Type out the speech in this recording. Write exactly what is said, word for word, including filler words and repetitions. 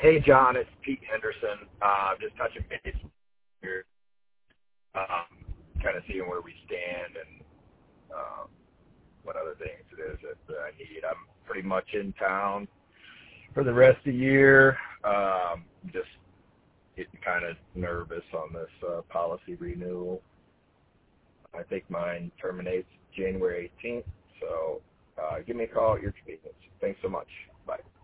Hey, John, it's Pete Henderson. Uh, just touching base here, um, kind of seeing where we stand and um, what other things it is that, that I need. I'm pretty much in town for the rest of the year. Um, just getting kind of nervous on this uh, policy renewal. I think mine terminates January eighteenth, so uh, give me a call at your convenience. Thanks so much. Bye.